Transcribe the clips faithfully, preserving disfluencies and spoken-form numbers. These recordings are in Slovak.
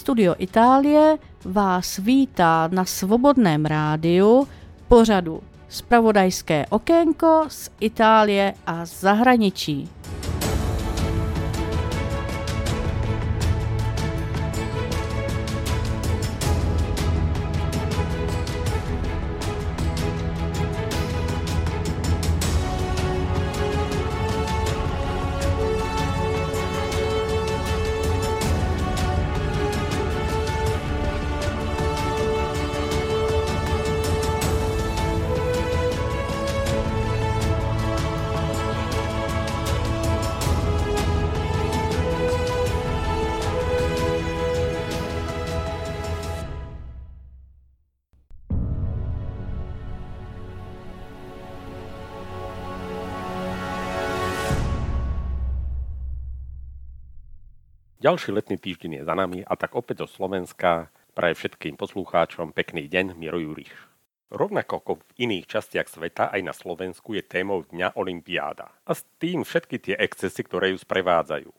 Studio Itálie vás vítá na Svobodném rádiu pořadu Zpravodajské okénko z Itálie a zahraničí. Ďalší letný týždeň je za nami a tak opäť zo Slovenska praje všetkým poslucháčom pekný deň, Miro Juriš. Rovnako ako v iných častiach sveta, aj na Slovensku je témou dňa olympiáda. A s tým všetky tie excesy, ktoré ju sprevádzajú.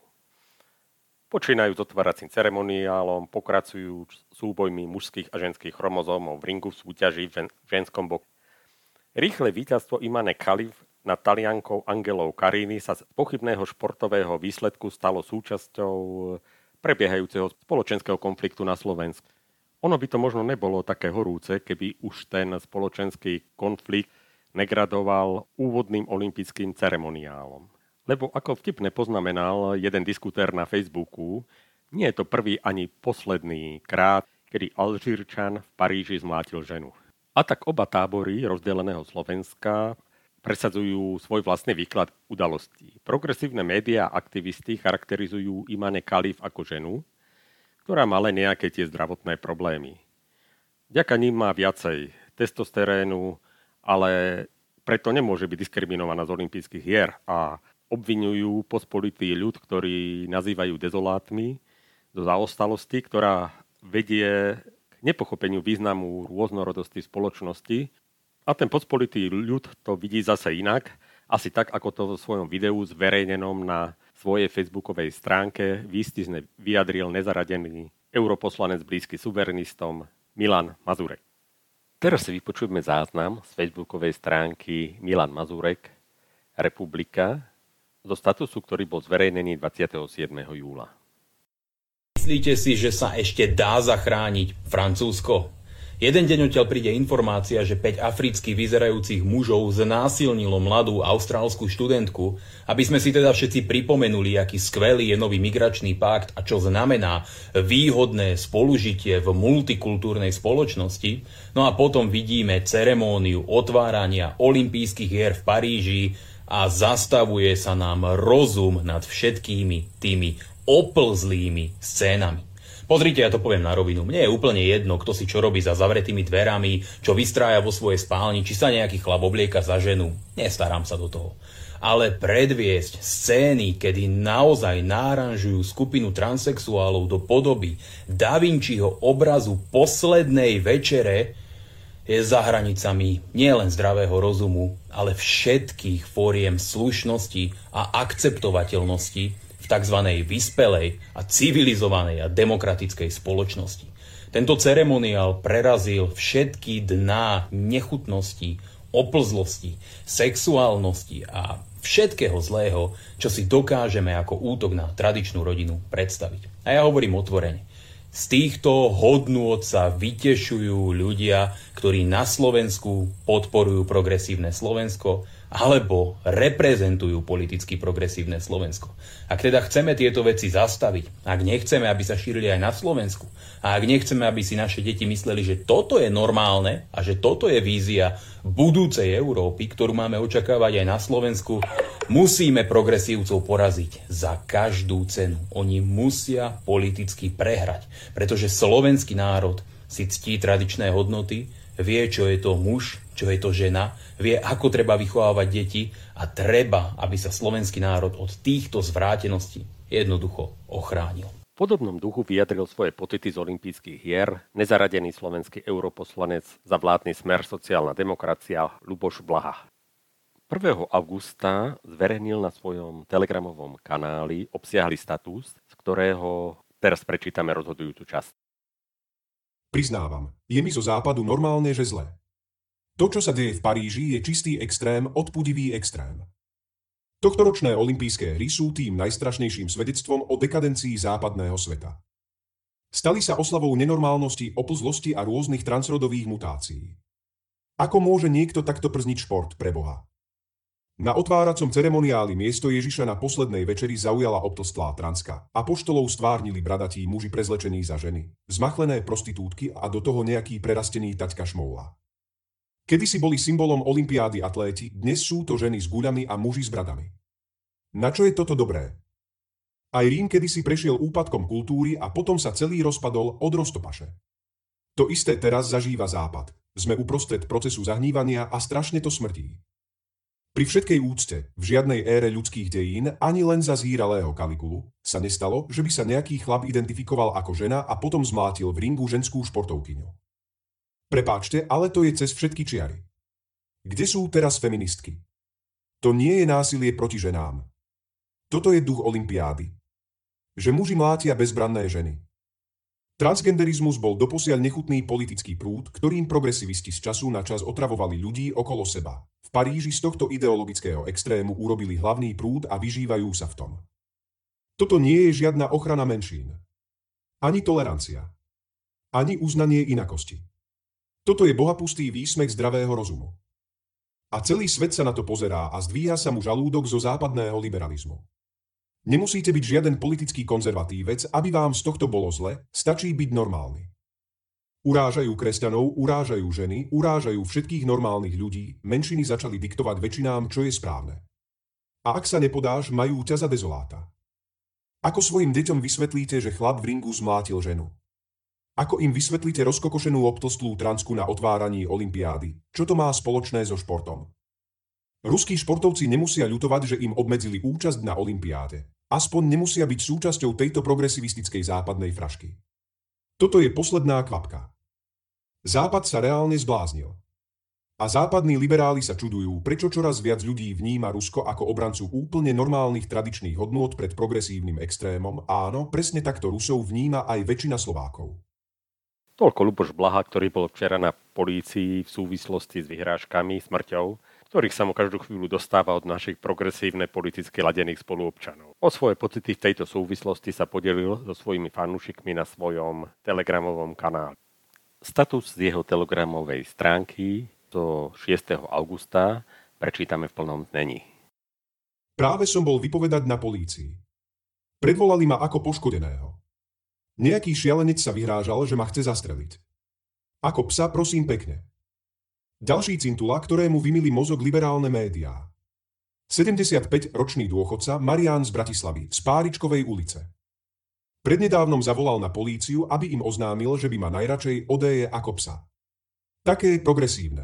Počínajú s otváracím ceremoniálom, pokračujú súbojmi mužských a ženských chromozómov v ringu v súťaži v ženskom boku. Rýchle víťazstvo Imane Khalif nad Taliankou Angelou Carini sa z pochybného športového výsledku stalo súčasťou prebiehajúceho spoločenského konfliktu na Slovensku. Ono by to možno nebolo také horúce, keby už ten spoločenský konflikt negradoval úvodným olympijským ceremoniálom. Lebo ako vtipne poznamenal jeden diskutér na Facebooku, nie je to prvý ani posledný krát, kedy Alžírčan v Paríži zmlátil ženu. A tak oba tábory rozdeleného Slovenska presadzujú svoj vlastný výklad udalostí. Progresívne médiá a aktivisti charakterizujú Imane Khalif ako ženu, ktorá má len nejaké tie zdravotné problémy. Vďaka ním má viacej testosterénu, ale preto nemôže byť diskriminovaná z olympijských hier a obviňujú pospolitý ľud, ktorý nazývajú dezolátmi, do zaostalosti, ktorá vedie k nepochopeniu významu rôznorodosti spoločnosti. A ten pospolitý ľud to vidí zase inak, asi tak, ako to vo svojom videu zverejnenom na svojej facebookovej stránke výstižne vyjadril nezaradený europoslanec blízky suverenistom Milan Mazurek. Teraz si vypočujeme záznam z facebookovej stránky Milan Mazurek, Republika, zo statusu, ktorý bol zverejnený dvadsiateho siedmeho júla. Myslíte si, že sa ešte dá zachrániť Francúzsko? Jeden deň odtiaľ príde informácia, že päť africky vyzerajúcich mužov znásilnilo mladú austrálsku študentku, aby sme si teda všetci pripomenuli, aký skvelý je nový migračný pakt a čo znamená výhodné spolužitie v multikultúrnej spoločnosti. No a potom vidíme ceremóniu otvárania olympijských hier v Paríži a zastavuje sa nám rozum nad všetkými tými oplzlými scénami. Pozrite, ja to poviem na rovinu. Mne je úplne jedno, kto si čo robí za zavretými dverami, čo vystrája vo svojej spálni, či sa nejaký chlap oblieka za ženu. Nestarám sa do toho. Ale predviesť scény, kedy naozaj náranžujú skupinu transsexuálov do podoby Da Vinciho obrazu Poslednej večere, je za hranicami nielen zdravého rozumu, ale všetkých fóriem slušnosti a akceptovateľnosti tzv. Vyspelej a civilizovanej a demokratickej spoločnosti. Tento ceremoniál prerazil všetky dná nechutnosti, oplzlosti, sexuálnosti a všetkého zlého, čo si dokážeme ako útok na tradičnú rodinu predstaviť. A ja hovorím otvorene. Z týchto hodnôt sa vytešujú ľudia, ktorí na Slovensku podporujú progresívne Slovensko alebo reprezentujú politicky progresívne Slovensko. Ak teda chceme tieto veci zastaviť, ak nechceme, aby sa šírili aj na Slovensku, a ak nechceme, aby si naše deti mysleli, že toto je normálne a že toto je vízia budúcej Európy, ktorú máme očakávať aj na Slovensku, musíme progresívcov poraziť za každú cenu. Oni musia politicky prehrať, pretože slovenský národ si ctí tradičné hodnoty, vie, čo je to muž, čo je to žena, vie, ako treba vychovávať deti a treba, aby sa slovenský národ od týchto zvráteností jednoducho ochránil. V podobnom duchu vyjadril svoje pocity z olympijských hier nezaradený slovenský europoslanec za vládny Smer sociálna demokracia Ľuboš Blaha. prvého augusta zverejnil na svojom telegramovom kanáli obsiahly status, z ktorého teraz prečítame rozhodujúcu časť. Priznávam, je mi zo západu normálne, že zle. To, čo sa deje v Paríži, je čistý extrém, odpudivý extrém. Tohtoročné olympijské hry sú tým najstrašnejším svedectvom o dekadencii západného sveta. Stali sa oslavou nenormálnosti, oplzlosti a rôznych transrodových mutácií. Ako môže niekto takto przniť šport, preboha? Na otváracom ceremoniáli miesto Ježiša na poslednej večeri zaujala obtlstlá transka. Apoštolov stvárnili bradatí muži prezlečení za ženy, zmachlené prostitútky a do toho nejaký prerastený taťka šmoula. Kedysi boli symbolom olympiády atléti, dnes sú to ženy s guľami a muži s bradami. Na čo je toto dobré? Aj Rím kedysi prešiel úpadkom kultúry a potom sa celý rozpadol od roztopaše. To isté teraz zažíva Západ. Sme uprostred procesu zahnívania a strašne to smrdí. Pri všetkej úcte, v žiadnej ére ľudských dejín, ani len za zíralého Kaligulu, sa nestalo, že by sa nejaký chlap identifikoval ako žena a potom zmlátil v ringu ženskú športovkyňu. Prepáčte, ale to je cez všetky čiary. Kde sú teraz feministky? To nie je násilie proti ženám. Toto je duch olympiády. Že muži mlátia bezbranné ženy. Transgenderizmus bol doposiaľ nechutný politický prúd, ktorým progresivisti z času na čas otravovali ľudí okolo seba. V Paríži z tohto ideologického extrému urobili hlavný prúd a vyžívajú sa v tom. Toto nie je žiadna ochrana menšín. Ani tolerancia. Ani uznanie inakosti. Toto je bohapustý výsmech zdravého rozumu. A celý svet sa na to pozerá a zdvíha sa mu žalúdok zo západného liberalizmu. Nemusíte byť žiaden politický konzervatívec, aby vám z tohto bolo zle, stačí byť normálny. Urážajú kresťanov, urážajú ženy, urážajú všetkých normálnych ľudí, menšiny začali diktovať väčšinám, čo je správne. A ak sa nepodáš, majú ťa za dezoláta. Ako svojim deťom vysvetlíte, že chlap v ringu zmlátil ženu? Ako im vysvetlíte rozkokošenú obtlstlú transku na otváraní olympiády? Čo to má spoločné so športom? Ruskí športovci nemusia ľutovať, že im obmedzili účasť na olympiáde. Aspoň nemusia byť súčasťou tejto progresivistickej západnej frašky. Toto je posledná kvapka. Západ sa reálne zbláznil. A západní liberáli sa čudujú, prečo čoraz viac ľudí vníma Rusko ako obrancu úplne normálnych tradičných hodnôt pred progresívnym extrémom. Áno, presne takto Rusov vníma aj väčšina Slovákov. Toľko Ľuboš Blaha, ktorý bol včera na polícii v súvislosti s vyhrážkami, smrťou, ktorých sa mu každú chvíľu dostáva od našich progresívne politicky ladených spoluobčanov. O svoje pocity v tejto súvislosti sa podelil so svojimi fanúšikmi na svojom telegramovom kanáli. Status z jeho telegramovej stránky do šiesteho augusta prečítame v plnom znení. Práve som bol vypovedať na polícii. Predvolali ma ako poškodeného. Nejaký šialenec sa vyhrážal, že ma chce zastreliť. Ako psa, prosím pekne. Ďalší cintula, ktorému vymili mozog liberálne médiá. sedemdesiatpäťročný dôchodca Marián z Bratislavy, z Páričkovej ulice. Prednedávnom zavolal na políciu, aby im oznámil, že by ma najradšej odeje ako psa. Také progresívne.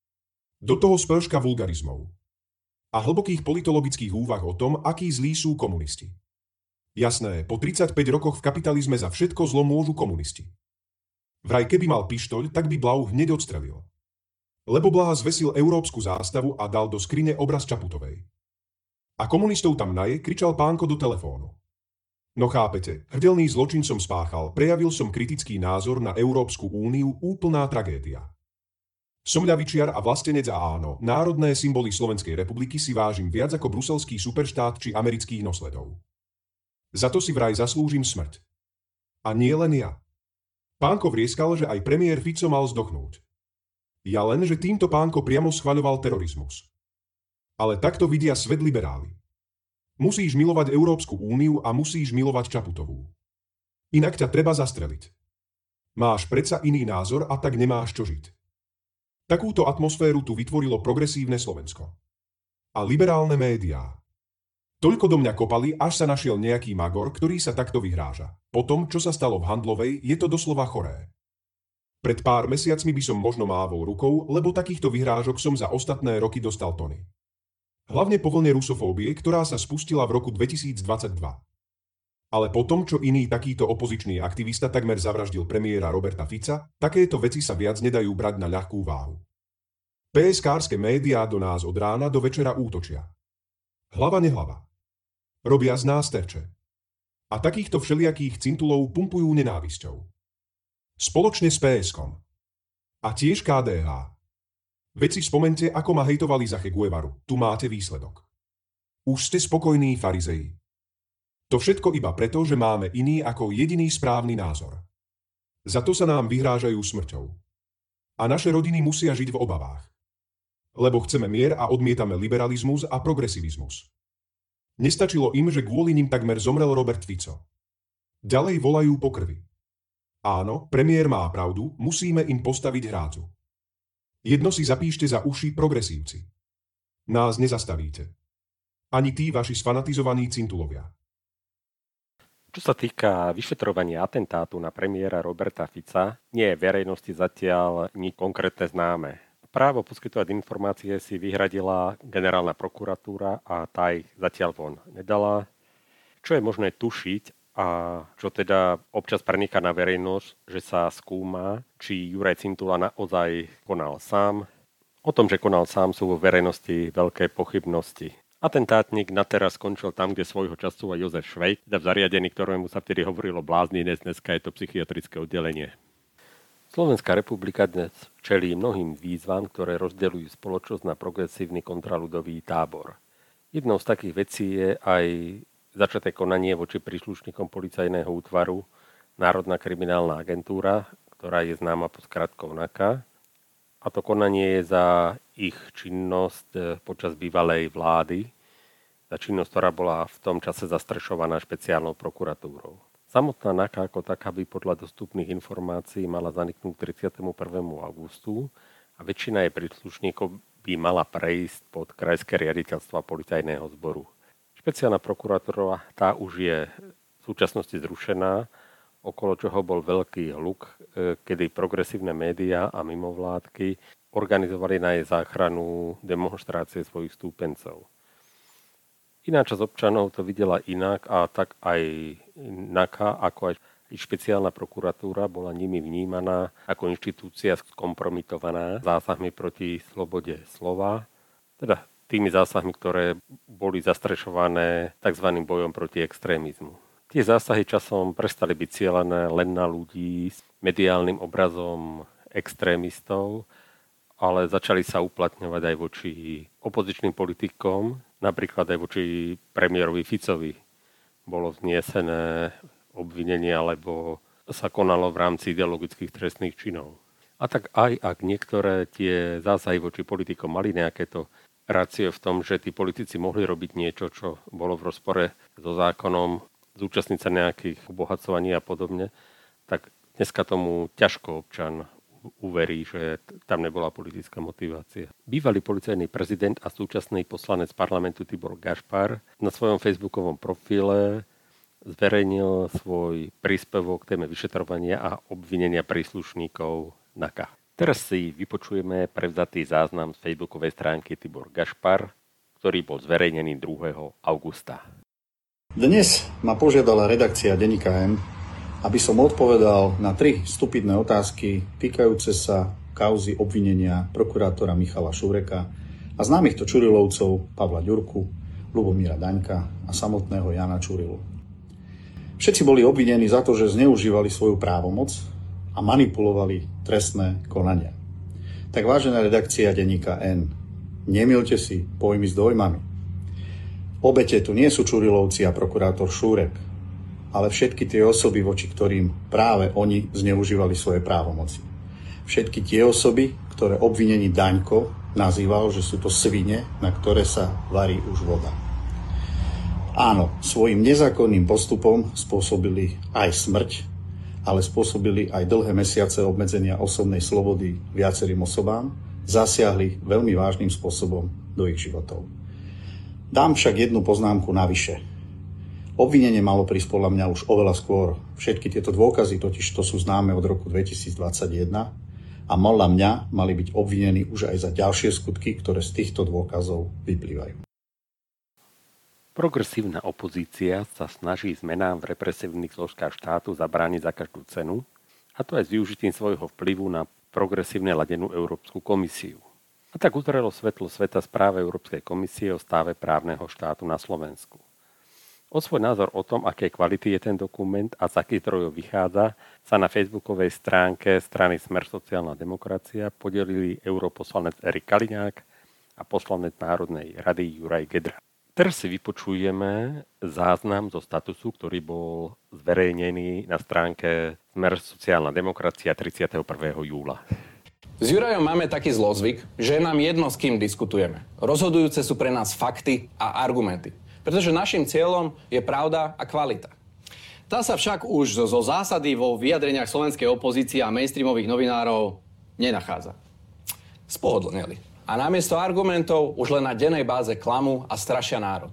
Do toho spĺška vulgarizmov. A hlbokých politologických úvah o tom, akí zlí sú komunisti. Jasné, po tridsaťpäť rokoch v kapitalizme za všetko zlo môžu komunisti. Vraj keby mal pištoľ, tak by Blau hneď odstrelil. Lebo Blaha zvesil európsku zástavu a dal do skrine obraz Čaputovej. A komunistov tam naje, kričal pánko do telefónu. No chápete, hrdelný zločin som spáchal, prejavil som kritický názor na Európsku úniu, úplná tragédia. Som ľavičiar a vlastenec a áno, národné symboly Slovenskej republiky si vážim viac ako bruselský superštát či amerických nosledov. Za to si vraj zaslúžim smrť. A nie len ja. Pánko vrieskal, že aj premiér Fico mal zdochnúť. Ja len, že týmto pánko priamo schvaľoval terorizmus. Ale takto vidia svet liberáli. Musíš milovať Európsku úniu a musíš milovať Čaputovú. Inak ťa treba zastreliť. Máš predsa iný názor a tak nemáš čo žiť. Takúto atmosféru tu vytvorilo progresívne Slovensko. A liberálne médiá. Toľko do mňa kopali, až sa našiel nejaký magor, ktorý sa takto vyhráža. Po tom, čo sa stalo v Handlovej, je to doslova choré. Pred pár mesiacmi by som možno mávol rukou, lebo takýchto vyhrážok som za ostatné roky dostal tony. Hlavne po vlne rusofóbie, ktorá sa spustila v roku dvetisícdvadsaťdva. Ale po tom, čo iný takýto opozičný aktivista takmer zavraždil premiéra Roberta Fica, takéto veci sa viac nedajú brať na ľahkú váhu. pé es kárske médiá do nás od rána do večera útočia. Hlava nehlava. Robia z nás terče. A takýchto všelijakých cintulov pumpujú nenávisťou. Spoločne s pé es kom. A tiež ká dé há. Veď si spomente, ako ma hejtovali za Che Guevaru. Tu máte výsledok. Už ste spokojní, farizeji. To všetko iba preto, že máme iný ako jediný správny názor. Za to sa nám vyhrážajú smrťou. A naše rodiny musia žiť v obavách. Lebo chceme mier a odmietame liberalizmus a progresivizmus. Nestačilo im, že kvôli nim takmer zomrel Robert Fico. Ďalej volajú po krvi. Áno, premiér má pravdu, musíme im postaviť hrázu. Jedno si zapíšte za uši, progresívci. Nás nezastavíte. Ani tí vaši sfanatizovaní cintulovia. Čo sa týka vyšetrovania atentátu na premiéra Roberta Fica, nie je verejnosti zatiaľ nič konkrétne známe. Právo poskytovať informácie si vyhradila generálna prokuratúra a tá ich zatiaľ von nedala. Čo je možné tušiť a čo teda občas preniká na verejnosť, že sa skúma, či Juraj Cintula naozaj konal sám. O tom, že konal sám, sú vo verejnosti veľké pochybnosti. Atentátnik na teraz skončil tam, kde svojho času aj Jozef Švejk, teda v zariadení, ktorému sa vtedy hovorilo bláznenec, dneska je to psychiatrické oddelenie. Slovenská republika dnes čelí mnohým výzvam, ktoré rozdeľujú spoločnosť na progresívny kontraľudový tábor. Jednou z takých vecí je aj začaté konanie voči príslušníkom policajného útvaru Národná kriminálna agentúra, ktorá je známa pod skratkou NAKA. A to konanie je za ich činnosť počas bývalej vlády, za činnosť, ktorá bola v tom čase zastrešovaná špeciálnou prokuratúrou. Samotná NAKA ako taká by podľa dostupných informácií mala zaniknúť tridsiateho prvého augustu a väčšina jej príslušníkov by mala prejsť pod krajské riaditeľstva policajného zboru. Špeciálna prokuratúra tá už je v súčasnosti zrušená, okolo čoho bol veľký hluk, kedy progresívne médiá a mimovládky organizovali na jej záchranu demonštrácie svojich stúpencov. Iná časť občanov to videla inak a tak aj NAKA, ako aj špeciálna prokuratúra bola nimi vnímaná ako inštitúcia skompromitovaná zásahmi proti slobode slova, teda tými zásahmi, ktoré boli zastrešované tzv. Bojom proti extrémizmu. Tie zásahy časom prestali byť cielené len na ľudí s mediálnym obrazom extrémistov, ale začali sa uplatňovať aj voči opozičným politikom, napríklad aj voči premiérovi Ficovi. Bolo vznesené obvinenie, alebo sa konalo v rámci ideologických trestných činov. A tak aj ak niektoré tie zásahy voči politikom mali nejaké to rácie v tom, že tí politici mohli robiť niečo, čo bolo v rozpore so zákonom, zúčastniť sa nejakých obohacovaní a podobne, tak dneska tomu ťažko občan uverí, že tam nebola politická motivácia. Bývalý policajný prezident a súčasný poslanec parlamentu Tibor Gašpar na svojom facebookovom profile zverejnil svoj príspevok k téme vyšetrovania a obvinenia príslušníkov NAKA. Teraz si vypočujeme prevzatý záznam z facebookovej stránky Tibor Gašpar, ktorý bol zverejnený druhého augusta. Dnes ma požiadala redakcia denníka N, aby som odpovedal na tri stupidné otázky týkajúce sa kauzy obvinenia prokurátora Michala Šúreka a známych to Čurilovcov Pavla Ďurku, Ľubomíra Daňka a samotného Jana Čurilu. Všetci boli obvinení za to, že zneužívali svoju právomoc a manipulovali trestné konania. Tak vážená redakcia denníka N, nemilte si pojmy s dojmami. Obete tu nie sú Čurilovci a prokurátor Šúrek, ale všetky tie osoby, voči ktorým práve oni zneužívali svoje právomoci. Všetky tie osoby, ktoré obvinený Daňko nazýval, že sú to svine, na ktoré sa varí už voda. Áno, svojim nezákonným postupom spôsobili aj smrť, ale spôsobili aj dlhé mesiace obmedzenia osobnej slobody viacerým osobám, zasiahli veľmi vážnym spôsobom do ich životov. Dám však jednu poznámku navyše. Obvinenie malo prísť podľa mňa už oveľa skôr. Všetky tieto dôkazy totiž to sú známe od roku dvetisícdvadsaťjeden a podľa mňa mali byť obvinení už aj za ďalšie skutky, ktoré z týchto dôkazov vyplývajú. Progresívna opozícia sa snaží zmenám v represívnych zložkách štátu zabrániť za každú cenu, a to aj s využitím svojho vplyvu na progresívne ladenú Európsku komisiu. A tak uzrelo svetlo sveta správe Európskej komisie o stave právneho štátu na Slovensku. O svoj názor o tom, aké kvality je ten dokument a z akých zdrojov vychádza, sa na facebookovej stránke strany Smer sociálna demokracia podelili europoslanec Erik Kaliňák a poslanec Národnej rady Juraj Gedra. Teraz si vypočujeme záznam zo statusu, ktorý bol zverejnený na stránke Smer sociálna demokracia tridsiateho prvého júla. S Jurajom máme taký zlozvyk, že je nám jedno, s kým diskutujeme. Rozhodujúce sú pre nás fakty a argumenty. Pretože našim cieľom je pravda a kvalita. Tá sa však už zo zásady vo vyjadreniach slovenskej opozície a mainstreamových novinárov nenachádza. Spohodlneli. A namiesto argumentov už len na dennej báze klamu a strašia národ.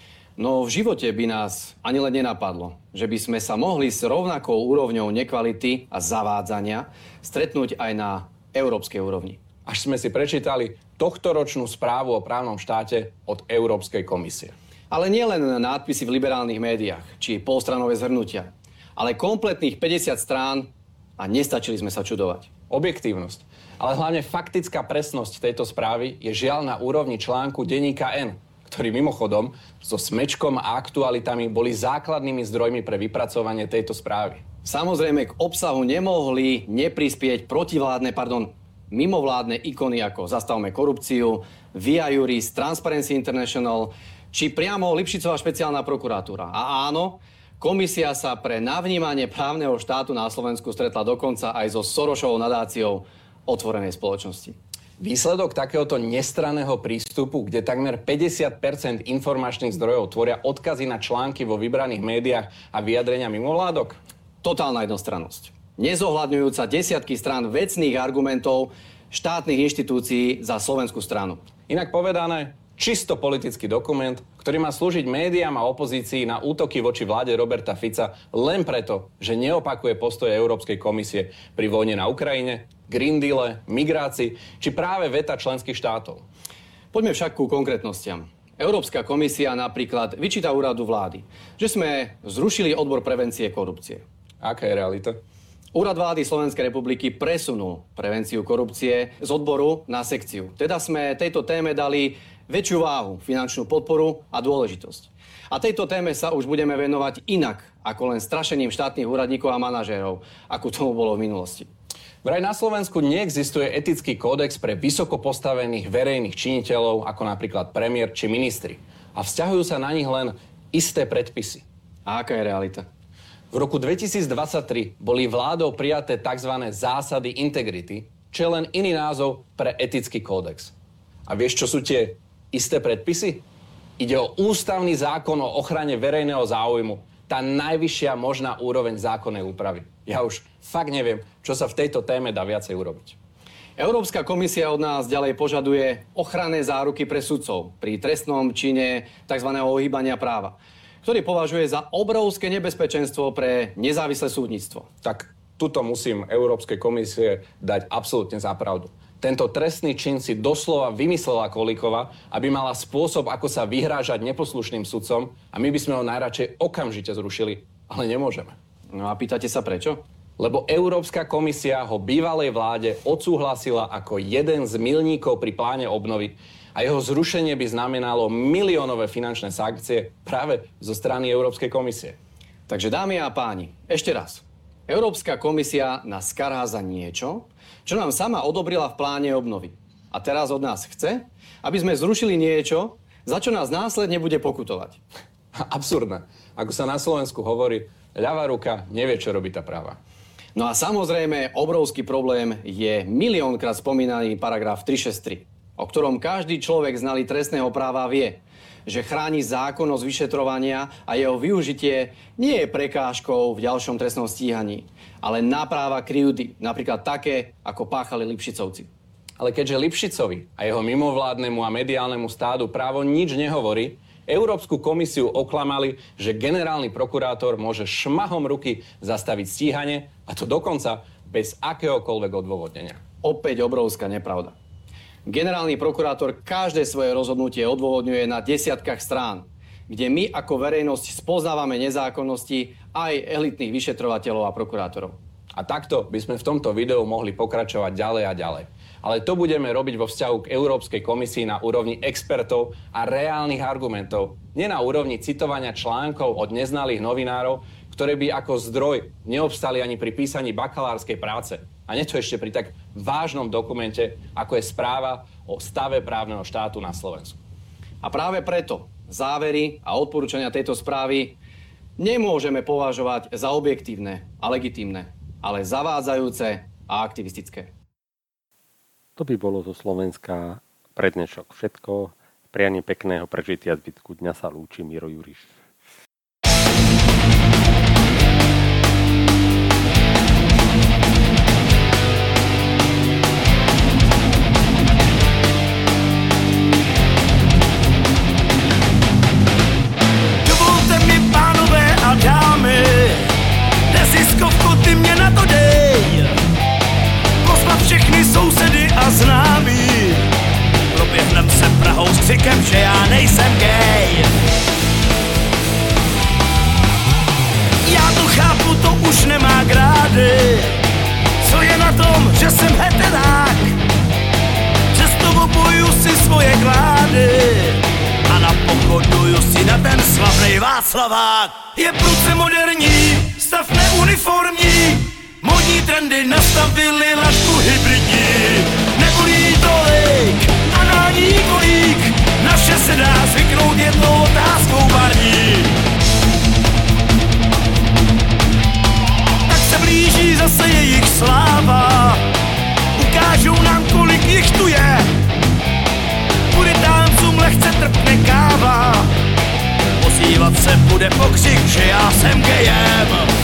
No v živote by nás ani len nenapadlo, že by sme sa mohli s rovnakou úrovňou nekvality a zavádzania stretnúť aj na európskej úrovni. Až sme si prečítali tohtoročnú správu o právnom štáte od Európskej komisie. Ale nie len nádpisy v liberálnych médiách, či polstranové zhrnutia, ale kompletných päťdesiat strán a nestačili sme sa čudovať. Objektívnosť, ale hlavne faktická presnosť tejto správy je žiaľ na úrovni článku denníka N, ktorý mimochodom so smečkom a aktualitami boli základnými zdrojmi pre vypracovanie tejto správy. Samozrejme k obsahu nemohli neprispieť protivládne, pardon, mimovládne ikony ako Zastavme korupciu, Via Juris, Transparency International, či priamo Lipšicová špeciálna prokuratúra. A áno, komisia sa pre navnímanie právneho štátu na Slovensku stretla dokonca aj so Sorosovou nadáciou otvorenej spoločnosti. Výsledok takéhoto nestranného prístupu, kde takmer päťdesiat percent informačných zdrojov tvoria odkazy na články vo vybraných médiách a vyjadrenia mimovládok? Totálna jednostrannosť. Nezohľadňujúca desiatky strán vecných argumentov štátnych inštitúcií za slovenskú stranu. Inak povedané, čisto politický dokument, ktorý má slúžiť médiám a opozícii na útoky voči vláde Roberta Fica len preto, že neopakuje postoje Európskej komisie pri vojne na Ukrajine, Green Deale, migrácii či práve veta členských štátov. Poďme však ku konkrétnostiam. Európska komisia napríklad vyčíta úradu vlády, že sme zrušili odbor prevencie korupcie. Aká je realita? Úrad vlády Slovenskej republiky presunul prevenciu korupcie z odboru na sekciu. Teda sme tejto téme dali väčšiu váhu, finančnú podporu a dôležitosť. A tejto téme sa už budeme venovať inak, ako len strašením štátnych úradníkov a manažérov, ako tomu bolo v minulosti. Vraj na Slovensku neexistuje etický kódex pre vysoko postavených verejných činiteľov, ako napríklad premiér či ministri. A vzťahujú sa na nich len isté predpisy. A aká je realita? V roku dvetisícdvadsaťtri boli vládou prijaté tzv. Zásady integrity, čo je len iný názov pre etický kódex. A vieš, čo sú tie isté predpisy? Ide o ústavný zákon o ochrane verejného záujmu. Tá najvyššia možná úroveň zákonnej úpravy. Ja už fakt neviem, čo sa v tejto téme dá viacej urobiť. Európska komisia od nás ďalej požaduje ochranné záruky pre sudcov pri trestnom čine tzv. Ohýbania práva, ktorý považuje za obrovské nebezpečenstvo pre nezávislé súdnictvo. Tak tuto musím Európskej komisie dať absolútne za pravdu. Tento trestný čin si doslova vymyslela Kolíková, aby mala spôsob, ako sa vyhrážať neposlušným sudcom, a my by sme ho najradšej okamžite zrušili, ale nemôžeme. No a pýtate sa prečo? Lebo Európska komisia ho bývalej vláde odsúhlasila ako jeden z milníkov pri pláne obnovy a jeho zrušenie by znamenalo miliónové finančné sankcie práve zo strany Európskej komisie. Takže dámy a páni, ešte raz. Európska komisia nás karhá za niečo, čo nám sama odobrila v pláne obnovy. A teraz od nás chce, aby sme zrušili niečo, za čo nás následne bude pokutovať. Absurdné. Ako sa na Slovensku hovorí, ľavá ruka nevie, čo robí tá práva. No a samozrejme, obrovský problém je miliónkrát spomínaný paragraf tristošesťdesiattri, o ktorom každý človek znalý trestného práva vie, že chráni zákonnosť vyšetrovania a jeho využitie nie je prekážkou v ďalšom trestnom stíhaní, ale náprava krivdy, napríklad také, ako páchali Lipšicovci. Ale keďže Lipšicovi a jeho mimovládnemu a mediálnemu stádu právo nič nehovorí, Európsku komisiu oklamali, že generálny prokurátor môže šmahom ruky zastaviť stíhanie, a to dokonca bez akéhokoľvek odôvodnenia. Opäť obrovská nepravda. Generálny prokurátor každé svoje rozhodnutie odôvodňuje na desiatkách strán, kde my ako verejnosť spoznávame nezákonnosti aj elitných vyšetrovateľov a prokurátorov. A takto by sme v tomto videu mohli pokračovať ďalej a ďalej. Ale to budeme robiť vo vzťahu k Európskej komisii na úrovni expertov a reálnych argumentov. Nie na úrovni citovania článkov od neznalých novinárov, ktoré by ako zdroj neobstali ani pri písaní bakalárskej práce. A nie to ešte pri tak vážnom dokumente, ako je správa o stave právneho štátu na Slovensku. A práve preto závery a odporúčania tejto správy nemôžeme považovať za objektívne a legitímne, ale zavádzajúce a aktivistické. To by bolo zo Slovenska pre dnešok všetko. Prianie pekného prežitia zbytku dňa sa lúči Miro Juriš. Dovolte mi, pánové a dámy, neziskovku ty mě na to dej. Pozvat všechny sousedy a známí, proběhnem se Prahou s křikem, že já nejsem gay. Já to chápu, to už nemá grády, co je na tom, že jsem heterák. Přesto obojuju si svoje klády a napochoduju si na ten slavnej Václavák. Je prudce moderní, stav neuniformní, modní trendy nastavili laťku hybridní. Nebolí tolik, anální kolík, naše se dá zvyknout jednou otázkou barní. Tak se blíží zase jejich sláva, ukážou nám, kolik jich tu je. Puritáncům lehce trpne káva, ozývat se bude pokřik, že já jsem gejem.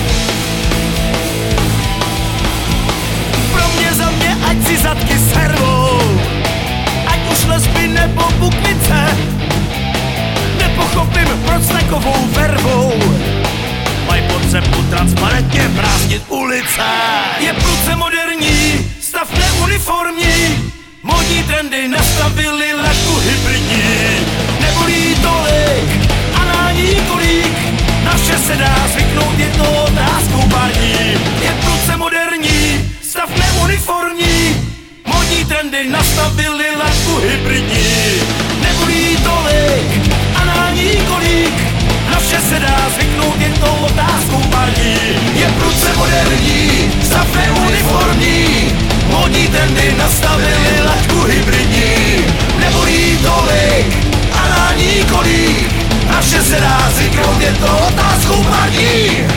Pro mě za mě, ať si zadky servou, ať už lesby nebo bukvice. Nepochopím, proč s takovou vervou mají potřebu transparentně prázdnit ulice. Je prudce moderní, stav neuniformní, modní trendy nastavili laťku hybridní. Nebolí tolik, anální kolík, naše se dá zvyknout jednou otázkou barní. Je prudce moderní, stav neuniformní, modní trendy nastavili laťku hybridní. Nebolí tolik, anální kolík, naše se dá zvyknout jednou otázkou barní. Je prudce moderní, stav neuniformní, modní trendy nastavili laťku hybridní. Nebolí tolik, anální kolík, naše se dá zvyknout jednou otázkou barní.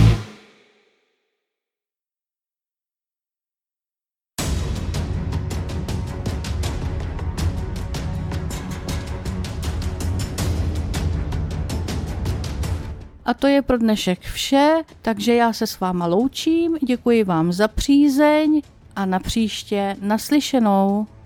A to je pro dnešek vše, takže já se s váma loučím, děkuji vám za přízeň a na příště naslyšenou.